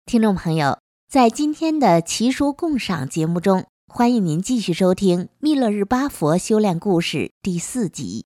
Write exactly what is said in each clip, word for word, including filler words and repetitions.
听众朋友，在今天的奇书共赏节目中，欢迎您继续收听《密勒日巴佛修炼故事》第四集。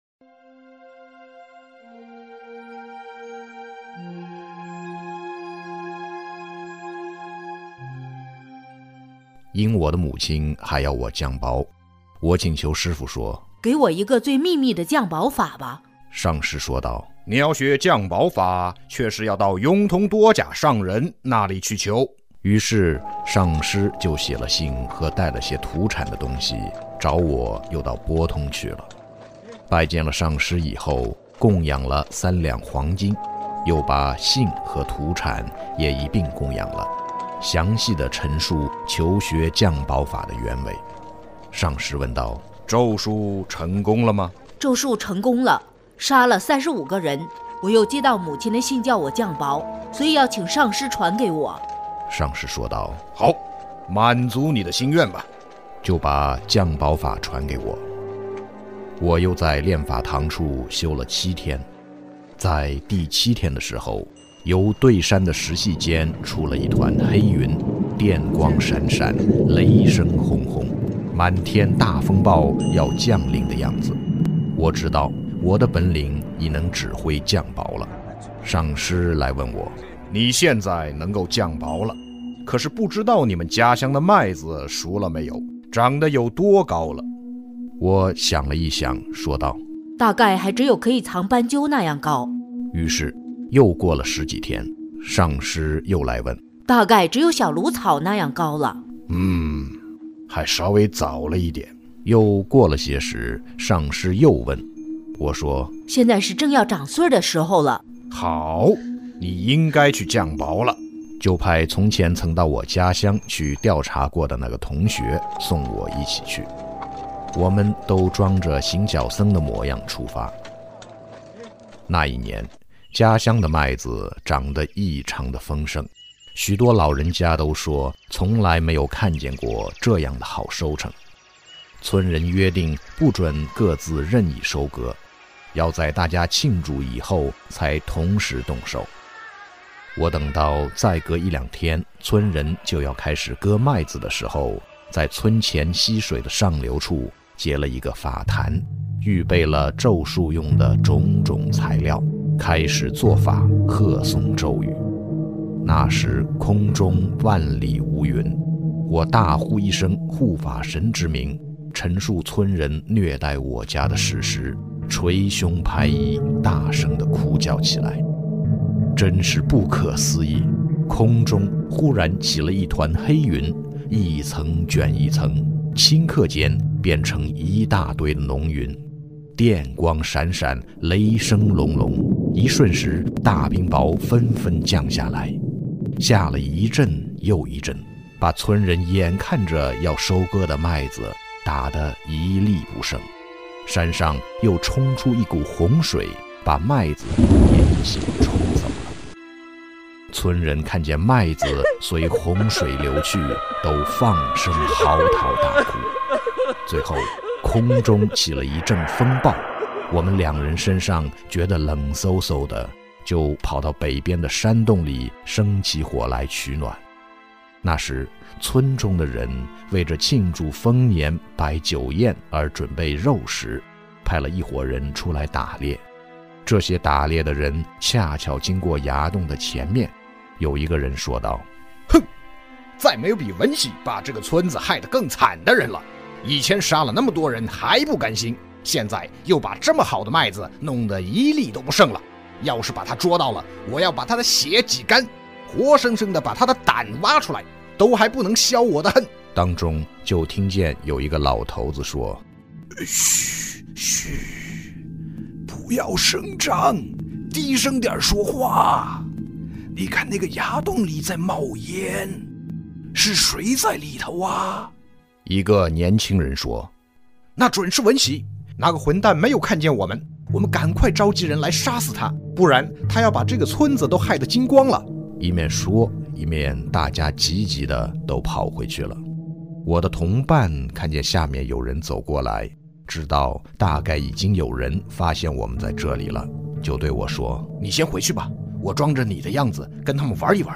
因我的母亲还要我降雹，我请求师父说：“ 给我一个最秘密的降雹法吧。” 上师说道：“ 你要学降雹法，却是要到雍通多甲上人那里去求。” 于是上师就写了信和带了些土产的东西，找我又到波通去了。拜见了上师以后，供养了三两黄金，又把信和土产也一并供养了，详细的陈述求学降雹法的原委。上师问道：“ 咒术成功了吗？” 咒术成功了，杀了三十五个人。我又接到母亲的信叫我降雹，所以要请上师传给我。 上师说道：“ 好，满足你的心愿吧。” 就把降雹法传给我。我又在炼法堂处修了七天，在第七天的时候，由对山的石隙间出了一团黑云，电光闪闪，雷声轰轰，满天大风暴要降临的样子。我知道我的本领已能指挥降雹了。上师来问我：“ 你现在能够降雹了，可是不知道你们家乡的麦子熟了没有，长得有多高了？” 我想了一想，说道：“ 大概还只有可以藏斑鸠那样高。” 于是又过了十几天，上师又来问：“ 大概只有小芦草那样高了。” 嗯，还稍微早了一点。 又过了些时，上师又问我说：“ 现在是正要长穗的时候了。” 好，你应该去降雹了。 就派从前曾到我家乡去调查过的那个同学送我一起去。我们都装着行脚僧的模样出发。那一年，家乡的麦子长得异常的丰盛，许多老人家都说从来没有看见过这样的好收成。村人约定不准各自任意收割，要在大家庆祝以后才同时动手。我等到再隔一两天，村人就要开始割麦子的时候，在村前溪水的上流处结了一个法坛，预备了咒术用的种种材料，开始做法，贺诵咒语。那时空中万里无云，我大呼一声护法神之名，陈述村人虐待我家的事实，捶胸拍衣，大声地哭叫起来。真是不可思议，空中忽然起了一团黑云，一层卷一层，顷刻间变成一大堆的浓云，电光闪闪，雷声隆隆，一瞬时大冰雹纷纷降下来，下了一阵又一阵，把村人眼看着要收割的麦子打得一粒不剩。山上又冲出一股洪水，把麦子也一起冲走了。村人看见麦子随洪水流去，都放声嚎啕大哭。最后空中起了一阵风暴，我们两人身上觉得冷飕飕的，就跑到北边的山洞里生起火来取暖。那时村中的人为着庆祝丰年摆酒宴而准备肉食，派了一伙人出来打猎。这些打猎的人恰巧经过崖洞的前面，有一个人说道：“ 哼，再没有比文喜把这个村子害得更惨的人了。以前杀了那么多人还不甘心，现在又把这么好的麦子弄得一粒都不剩了。要是把他捉到了，我要把他的血挤干，活生生的把他的胆挖出来，都还不能消我的恨。” 当中就听见有一个老头子说：“ 嘘嘘，不要声张，低声点说话。你看那个崖洞里在冒烟，是谁在里头啊？” 一个年轻人说：“ 那准是文喜，那个混蛋没有看见我们，我们赶快召集人来杀死他，不然他要把这个村子都害得精光了。” 一面说，一面大家急急的都跑回去了。我的同伴看见下面有人走过来，知道大概已经有人发现我们在这里了，就对我说：“ 你先回去吧，我装着你的样子跟他们玩一玩。”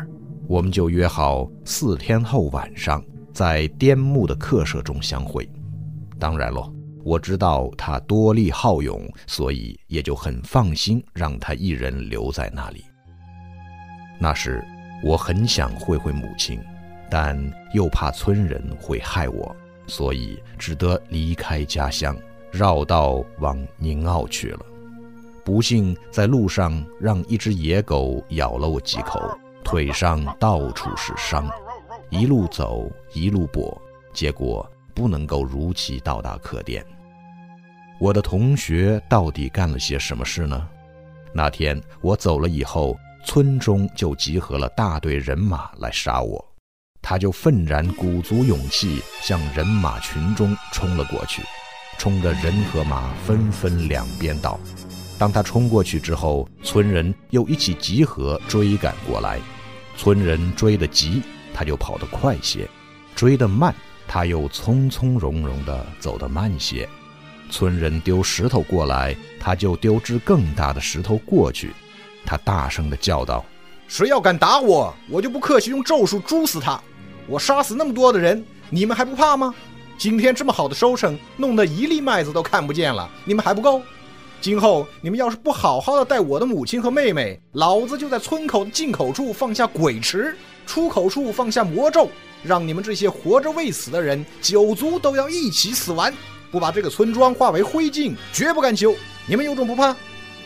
我们就约好四天后晚上在颠木的客舍中相会。当然咯，我知道他多力好勇，所以也就很放心让他一人留在那里。那时我很想会会母亲，但又怕村人会害我，所以只得离开家乡，绕道往宁奥去了。不幸在路上让一只野狗咬了我几口，腿上到处是伤，一路走一路跛，结果不能够如期到达客店。我的同学到底干了些什么事呢？那天我走了以后，村中就集合了大队人马来杀我，他就愤然鼓足勇气向人马群中冲了过去，冲得人和马纷纷两边倒。当他冲过去之后，村人又一起集合追赶过来。村人追得急，他就跑得快些；追得慢，他又从从容容地走得慢些。村人丢石头过来，他就丢只更大的石头过去。他大声地叫道： 谁要敢打我，我就不客气用咒术诛死他。我杀死那么多的人，你们还不怕吗？今天这么好的收成，弄得一粒麦子都看不见了，你们还不够？今后你们要是不好好的待我的母亲和妹妹，老子就在村口的进口处放下鬼池，出口处放下魔咒，让你们这些活着未死的人九族都要一起死完，不把这个村庄化为灰烬，绝不敢休。你们有种不怕？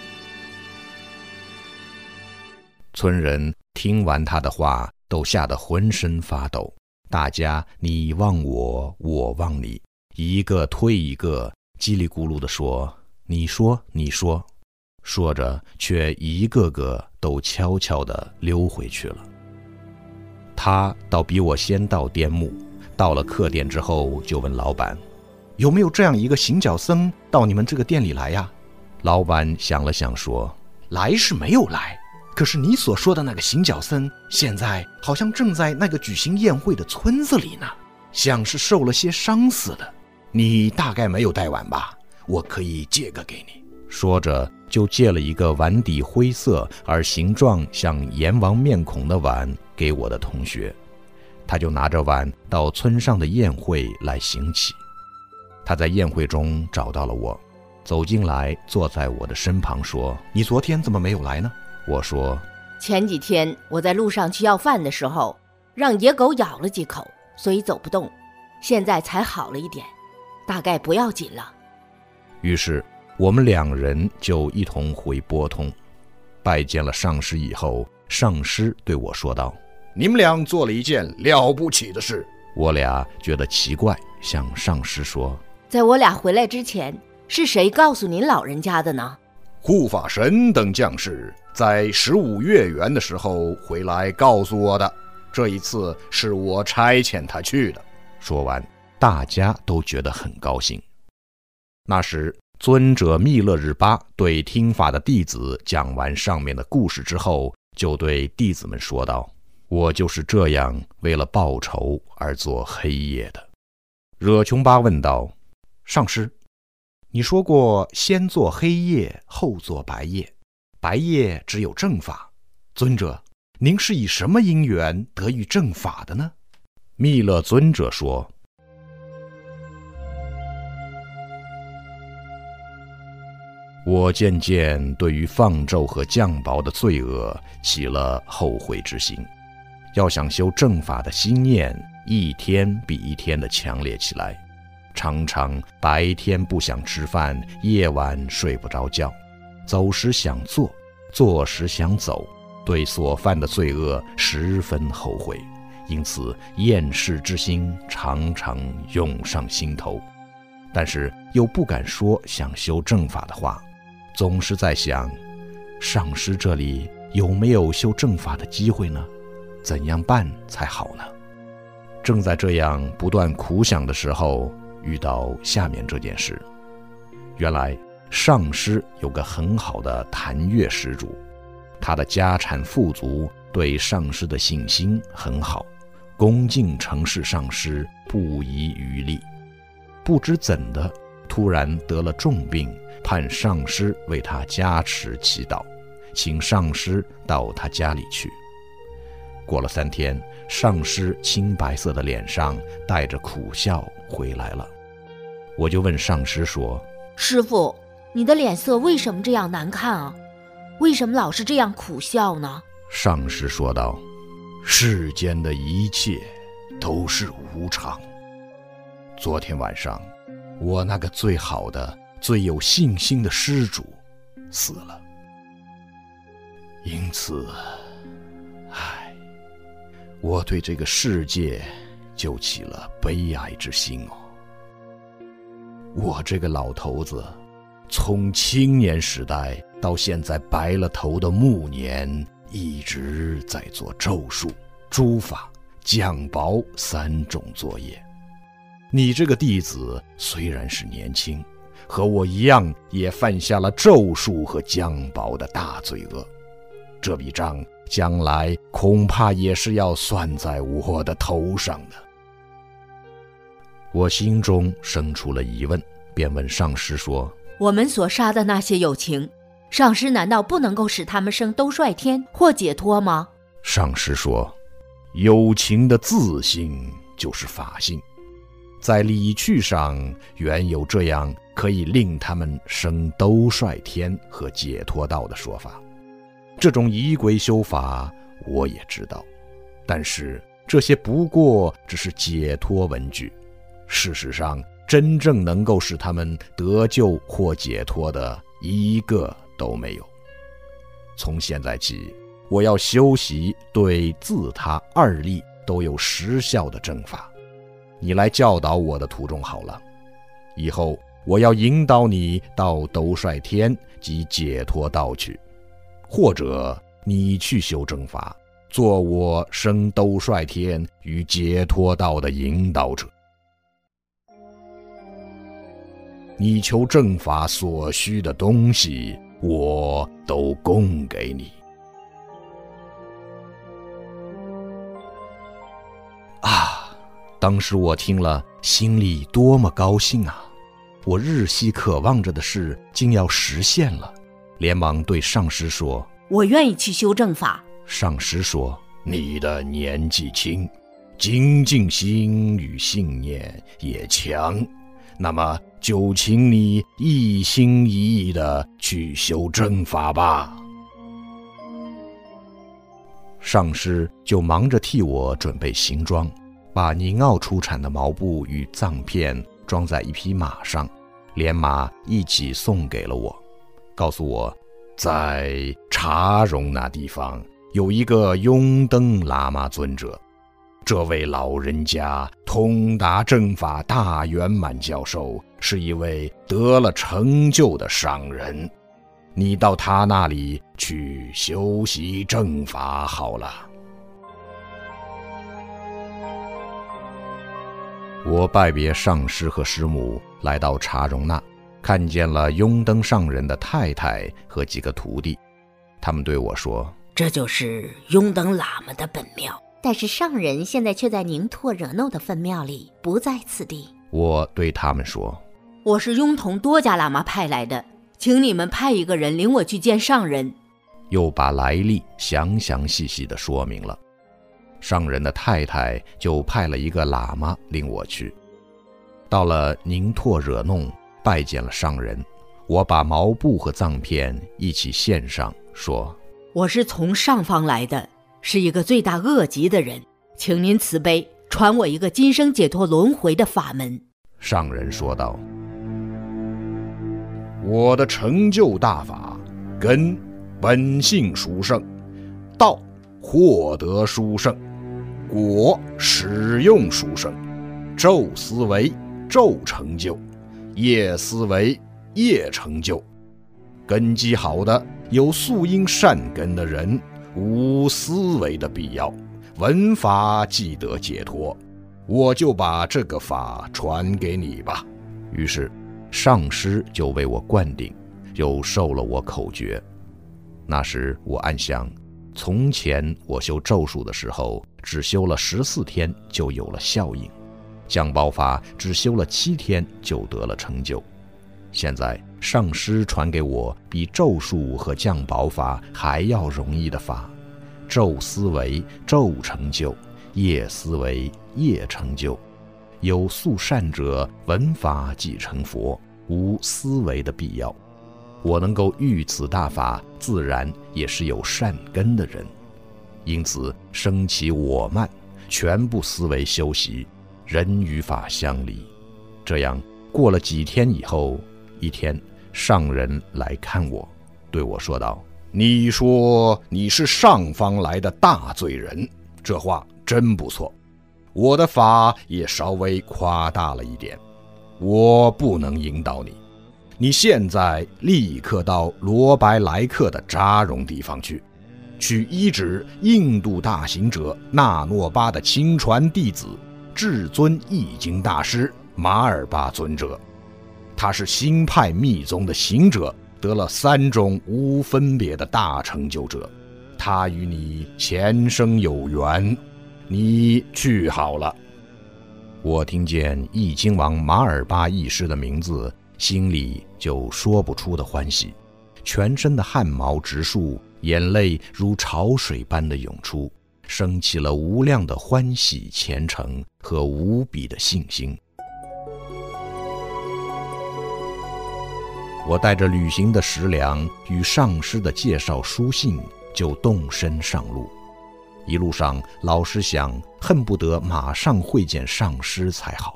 村人听完他的话，都吓得浑身发抖，大家你望我，我望你，一个推一个，叽里咕噜地说：你说你说，说着却一个个都悄悄地溜回去了。他倒比我先到颠木，到了客店之后就问老板：有没有这样一个行脚僧到你们这个店里来呀？老板想了想说：来是没有来，可是你所说的那个行脚僧现在好像正在那个举行宴会的村子里呢，像是受了些伤似的。你大概没有带碗吧？我可以借个给你。说着就借了一个碗底灰色而形状像阎王面孔的碗给我的同学，他就拿着碗到村上的宴会来行乞。他在宴会中找到了我，走进来坐在我的身旁说：你昨天怎么没有来呢？我说： 前几天我在路上去要饭的时候，让野狗咬了几口，所以走不动，现在才好了一点，大概不要紧了。 于是我们两人就一同回波通。拜见了上师以后，上师对我说道： 你们俩做了一件了不起的事。 我俩觉得奇怪，向上师说： 在我俩回来之前，是谁告诉您老人家的呢？ 护法神等将士在十五月圆的时候回来告诉我的，这一次是我差遣他去的。 说完，大家都觉得很高兴。那时尊者密勒日巴对听法的弟子讲完上面的故事之后，就对弟子们说道：我就是这样为了报仇而做黑夜的。惹琼巴问道：上师，你说过先做黑夜后做白夜，白夜只有正法，尊者您是以什么因缘得遇正法的呢？密勒尊者说：我渐渐对于放咒和降雹的罪恶起了后悔之心，要想修正法的心念一天比一天的强烈起来，常常白天不想吃饭，夜晚睡不着觉，走时想坐，坐时想走，对所犯的罪恶十分后悔，因此厌世之心常常涌上心头，但是又不敢说想修正法的话，总是在想，上师这里有没有修正法的机会呢？怎样办才好呢？正在这样不断苦想的时候，遇到下面这件事。原来上师有个很好的檀越施主，他的家产富足，对上师的信心很好，恭敬承事上师，不遗余力。不知怎的，突然得了重病，盼上师为他加持祈祷，请上师到他家里去。 过了三天，上师青白色的脸上带着苦笑回来了。我就问上师说： 师父，你的脸色为什么这样难看啊？为什么老是这样苦笑呢？ 上师说道：世间的一切都是无常。昨天晚上，我那个最好的、最有信心的施主死了，因此，唉，我对这个世界就起了悲哀之心哦。我这个老头子，从青年时代到现在白了头的暮年，一直在做咒术、诸法、降雹三种作业。你这个弟子虽然是年轻，和我一样也犯下了咒术和降雹的大罪恶，这笔账将来恐怕也是要算在我的头上的。我心中生出了疑问，便问上师说： 我们所杀的那些有情，上师难道不能够使他们升兜率天或解脱吗？ 上师说：有情的自性就是法性，在理趣上原有这样可以令他们升兜率天和解脱道的说法。这种仪轨修法我也知道，但是这些不过只是解脱文具，事实上真正能够使他们得救或解脱的一个都没有。从现在起，我要修习对自他二力都有实效的正法，你来教导我的途中好了。以后我要引导你到兜率天及解脱道去，或者你去修正法，做我升兜率天与解脱道的引导者。你求正法所需的东西，我都供给你。啊，当时我听了，心里多么高兴啊！我日夕渴望着的事竟要实现了，连忙对上师说： 我愿意去修正法。 上师说：你的年纪轻，精进心与信念也强，那么就请你一心一意地去修正法吧。上师就忙着替我准备行装，把宁奥出产的毛布与藏片装在一匹马上，连马一起送给了我，告诉我在茶荣那地方有一个雍登喇嘛尊者，这位老人家通达正法大圆满教授，是一位得了成就的商人，你到他那里去修习正法好了。我拜别上师和师母，来到茶荣那，看见了雍登上人的太太和几个徒弟，他们对我说： 这就是雍登喇嘛的本庙， 但是上人现在却在宁托惹诺的分庙里，不在此地。 我对他们说： 我是雍同多迦喇嘛派来的，请你们派一个人领我去见上人。 又把来历详详细细地说明了。上人的太太就派了一个喇嘛领我去。到了宁托惹弄，拜见了上人，我把毛布和藏片一起献上，说： 我是从上方来的，是一个罪大恶极的人，请您慈悲传我一个今生解脱轮回的法门。 上人说道：我的成就大法，根本性殊胜，道获得殊胜，果使用殊胜，咒思维咒成就，业思维业成就。根基好的有素因善根的人，无思维的必要，闻法即得解脱。我就把这个法传给你吧。于是上师就为我灌顶，又授了我口诀。那时我暗想，从前我修咒术的时候，只修了十四天就有了效应，降雹法只修了七天就得了成就。现在上师传给我比咒术和降雹法还要容易的法， 昼思维昼成就，夜思维夜成就。有素善者，闻法即成佛，无思维的必要。我能够遇此大法，自然也是有善根的人，因此生起我慢，全部思维修习，人与法相离。这样过了几天以后，一天上人来看我，对我说道： 你说你是上方来的大罪人，这话真不错。我的法也稍微夸大了一点，我不能引导你。你现在立刻到罗白莱克的扎荣地方去，去医治印度大行者纳诺巴的亲传弟子至尊易经大师马尔巴尊者。他是新派密宗的行者，得了三种无分别的大成就者，他与你前生有缘，你去好了。 我听见易经王马尔巴义师的名字，心里就说不出的欢喜，全身的汗毛直竖，眼泪如潮水般的涌出，升起了无量的欢喜虔诚和无比的信心。我带着旅行的食粮与上师的介绍书信，就动身上路。一路上老是想，恨不得马上会见上师才好。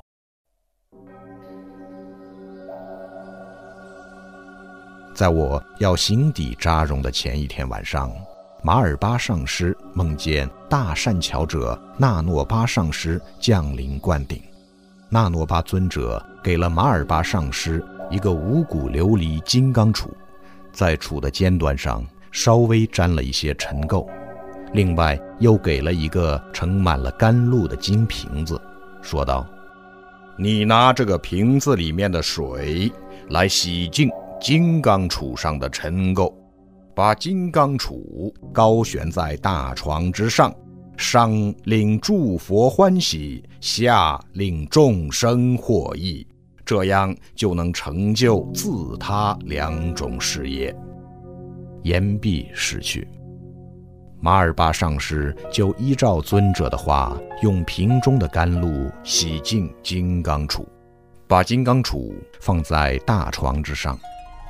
在我要行抵扎荣的前一天晚上，马尔巴上师梦见大善巧者纳诺巴上师降临灌顶。纳诺巴尊者给了马尔巴上师一个五谷琉璃金刚杵，在杵的尖端上稍微沾了一些尘垢，另外又给了一个盛满了甘露的金瓶子，说道： 你拿这个瓶子里面的水来洗净金刚杵上的尘垢，把金刚杵高悬在大床之上，上令诸佛欢喜，下令众生获益，这样就能成就自他两种事业。 言毕逝去，马尔巴上师就依照尊者的话，用瓶中的甘露洗净金刚杵，把金刚杵放在大床之上。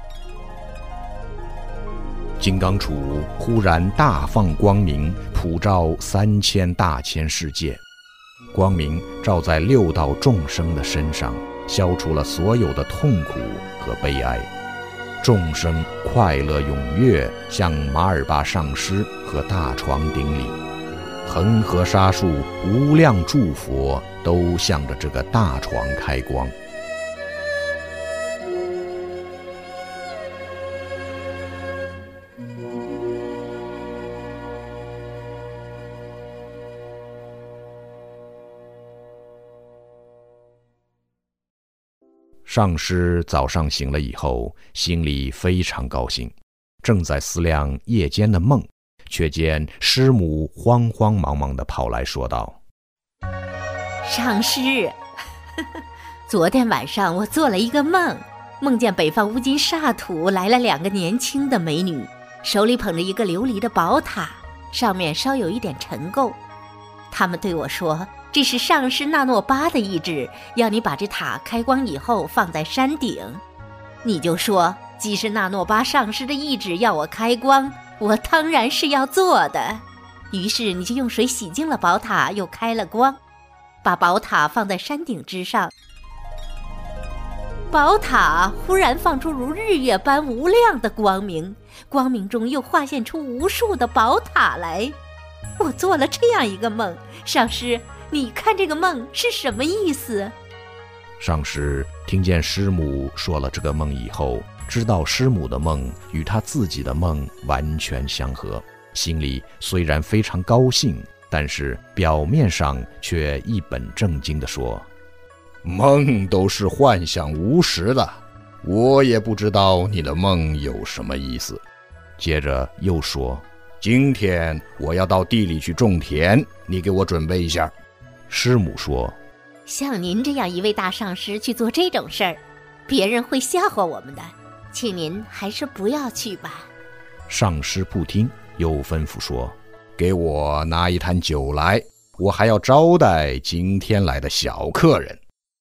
金刚杵忽然大放光明，普照三千大千世界，光明照在六道众生的身上，消除了所有的痛苦和悲哀。众生快乐踊跃向马尔巴上师和大床顶礼，恒河沙数无量诸佛都向着这个大床开光。上师早上醒了以后，心里非常高兴，正在思量夜间的梦，却见师母慌慌忙忙地跑来说道： 上师，昨天晚上我做了一个梦，梦见北方乌金沙土来了两个年轻的美女，手里捧着一个琉璃的宝塔，上面稍有一点尘垢。他们对我说，这是上师纳诺巴的意志，要你把这塔开光以后放在山顶。你就说，既是纳诺巴上师的意志要我开光，我当然是要做的。于是你就用水洗净了宝塔，又开了光，把宝塔放在山顶之上。宝塔忽然放出如日月般无量的光明，光明中又化现出无数的宝塔来。我做了这样一个梦，上师，你看这个梦是什么意思？ 上师听见师母说了这个梦以后，知道师母的梦与他自己的梦完全相合，心里虽然非常高兴，但是表面上却一本正经地说： 梦都是幻想无实的，我也不知道你的梦有什么意思。 接着又说： 今天我要到地里去种田，你给我准备一下。 师母说： 像您这样一位大上师去做这种事儿，别人会笑话我们的，请您还是不要去吧。 上师不听，又吩咐说： 给我拿一坛酒来，我还要招待今天来的小客人。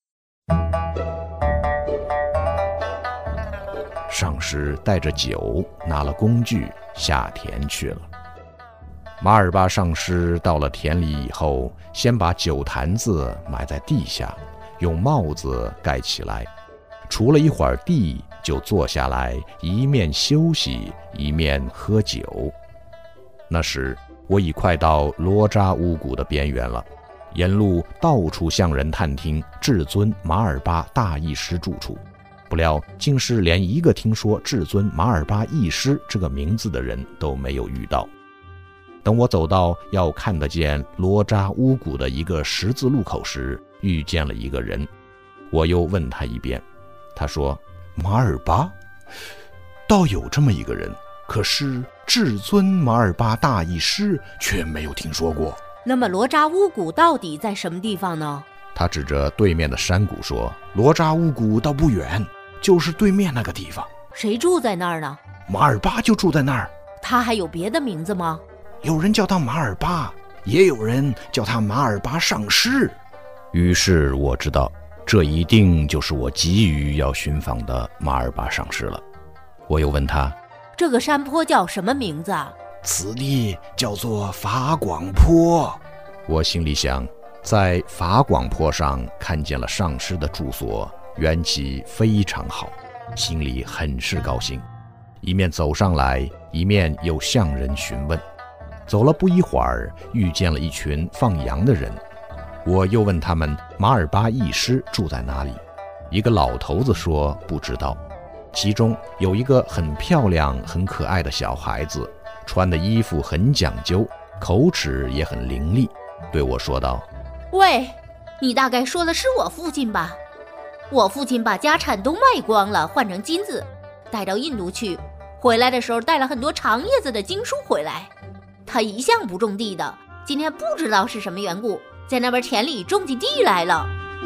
上师带着酒，拿了工具下田去了。马尔巴上师到了田里以后，先把酒坛子埋在地下，用帽子盖起来，锄了一会儿地，就坐下来，一面休息，一面喝酒。那时我已快到罗扎乌谷的边缘了，沿路到处向人探听至尊马尔巴大义师住处，不料竟是连一个听说至尊马尔巴义师这个名字的人都没有遇到。等我走到要看得见罗扎乌谷的一个十字路口时，遇见了一个人，我又问他一遍，他说： 马尔巴？倒有这么一个人，可是至尊马尔巴大义师却没有听说过。 那么罗扎乌谷到底在什么地方呢？ 他指着对面的山谷说： 罗扎乌谷倒不远，就是对面那个地方。 谁住在那儿呢？ 马尔巴就住在那儿。 他还有别的名字吗？ 有人叫他马尔巴，也有人叫他马尔巴上师。 于是我知道，这一定就是我急于要寻访的马尔巴上师了。我又问他： 这个山坡叫什么名字啊？ 此地叫做法广坡。 我心里想，在法广坡上看见了上师的住所，缘起非常好，心里很是高兴，一面走上来，一面又向人询问。走了不一会儿，遇见了一群放羊的人，我又问他们马尔巴义师住在哪里。一个老头子说不知道，其中有一个很漂亮很可爱的小孩子，穿的衣服很讲究，口齿也很伶俐，对我说道： 喂，你大概说的是我父亲吧？我父亲把家产都卖光了，换成金子，带到印度去，回来的时候带了很多长叶子的经书回来。他一向不种地的，今天不知道是什么缘故，在那边田里种起地来了。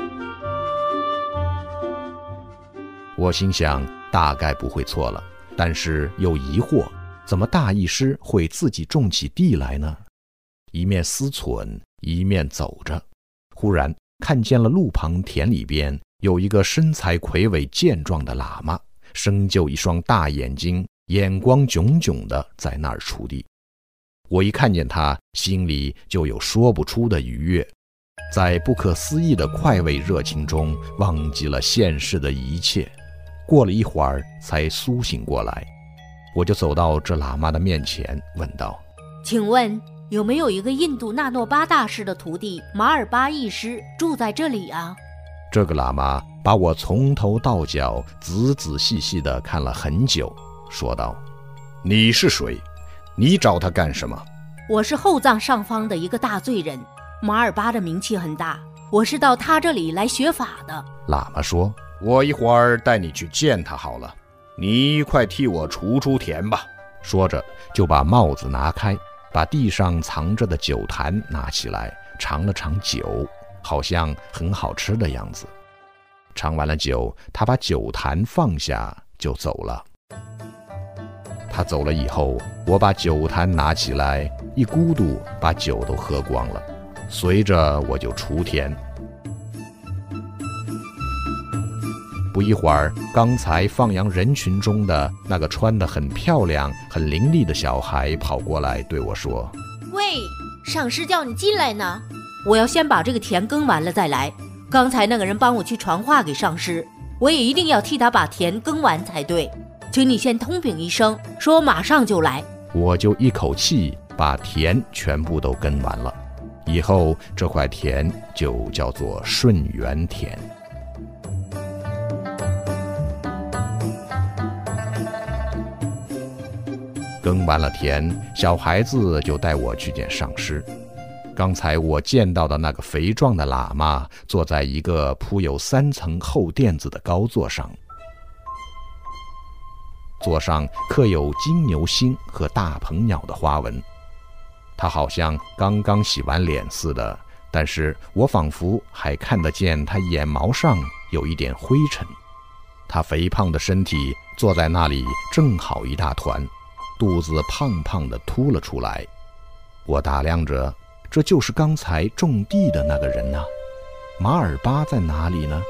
我心想大概不会错了，但是又疑惑，怎么大义师会自己种起地来呢？一面思忖，一面走着，忽然看见了路旁田里边有一个身材魁伟健壮的喇嘛，生就一双大眼睛，眼光炯炯的在那儿锄地。我一看见他，心里就有说不出的愉悦，在不可思议的快慰热情中忘记了现世的一切。过了一会儿才苏醒过来，我就走到这喇嘛的面前，问道： 请问有没有一个印度纳诺巴大师的徒弟马尔巴义师住在这里啊？ 这个喇嘛把我从头到脚仔仔细细地看了很久，说道： 你是谁？你找他干什么？ 我是后藏上方的一个大罪人，马尔巴的名气很大，我是到他这里来学法的。 喇嘛说： 我一会儿带你去见他好了，你快替我锄锄田吧。 说着就把帽子拿开，把地上藏着的酒坛拿起来，尝了尝酒，好像很好吃的样子。尝完了酒，他把酒坛放下就走了。他走了以后，我把酒坛拿起来，一咕嘟把酒都喝光了，随着我就锄田。不一会儿，刚才放羊人群中的那个穿得很漂亮很伶俐的小孩跑过来对我说： 喂，上师叫你进来呢，我要先把这个田耕完了再来。刚才那个人帮我去传话给上师，我也一定要替他把田耕完才对，请你先通禀一声，说我马上就来。 我就一口气把田全部都耕完了，以后这块田就叫做顺源田。耕完了田，小孩子就带我去见上师。刚才我见到的那个肥壮的喇嘛坐在一个铺有三层厚垫子的高座上，座上刻有金牛星和大鹏鸟的花纹。他好像刚刚洗完脸似的，但是我仿佛还看得见他眼毛上有一点灰尘。他肥胖的身体坐在那里正好一大团，肚子胖胖的凸了出来。 我打量着，这就是刚才种地的那个人呐、啊。马尔巴在哪里呢？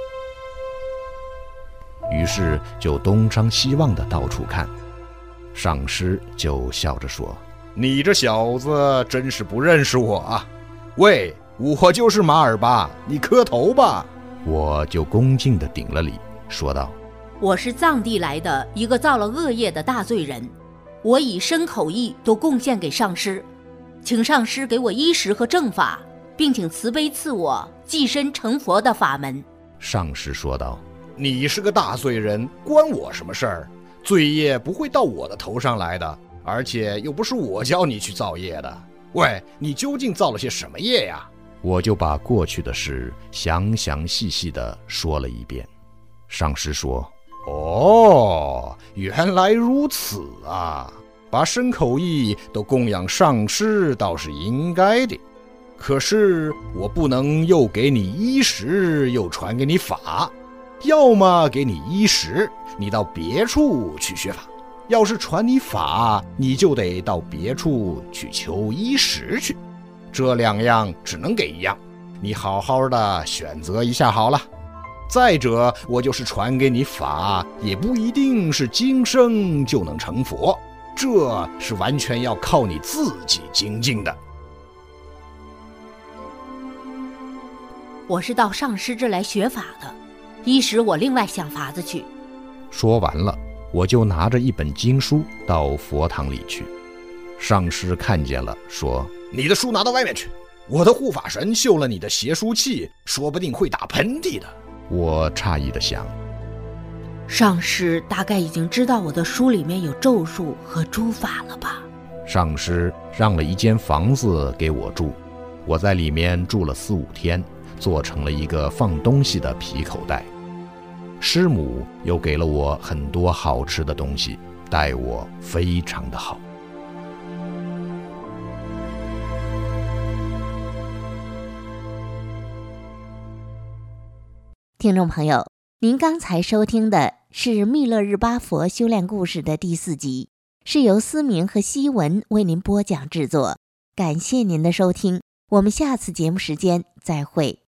于是就东张西望的到处看。上师就笑着说： 你这小子真是不认识我啊！喂，我就是马尔巴，你磕头吧。 我就恭敬地顶了礼，说道： 我是藏地来的一个造了恶业的大罪人，我以身口意都贡献给上师，请上师给我衣食和正法，并请慈悲赐我寄身成佛的法门。 上师说道： 你是个大罪人，关我什么事儿？罪业不会到我的头上来的，而且又不是我教你去造业的。喂，你究竟造了些什么业呀？ 我就把过去的事详详细细地说了一遍。上师说： 哦，原来如此啊！把身口意都供养上师倒是应该的，可是我不能又给你衣食，又传给你法。要么给你衣食，你到别处去学法；要是传你法，你就得到别处去求衣食去。这两样只能给一样，你好好的选择一下好了。再者，我就是传给你法，也不一定是今生就能成佛，这是完全要靠你自己精进的。 我是到上师这来学法的，衣食我另外想法子去。 说完了，我就拿着一本经书到佛堂里去。上师看见了，说： 你的书拿到外面去，我的护法神修了你的邪书气，说不定会打喷嚏的。 我诧异地想， 上师大概已经知道我的书里面有咒术和诸法了吧？ 上师让了一间房子给我住，我在里面住了四五天，做成了一个放东西的皮口袋。师母又给了我很多好吃的东西，待我非常的好。 听众朋友，您刚才收听的是密勒日巴佛修炼故事的第四集，是由思明和希文为您播讲制作。感谢您的收听，我们下次节目时间再会。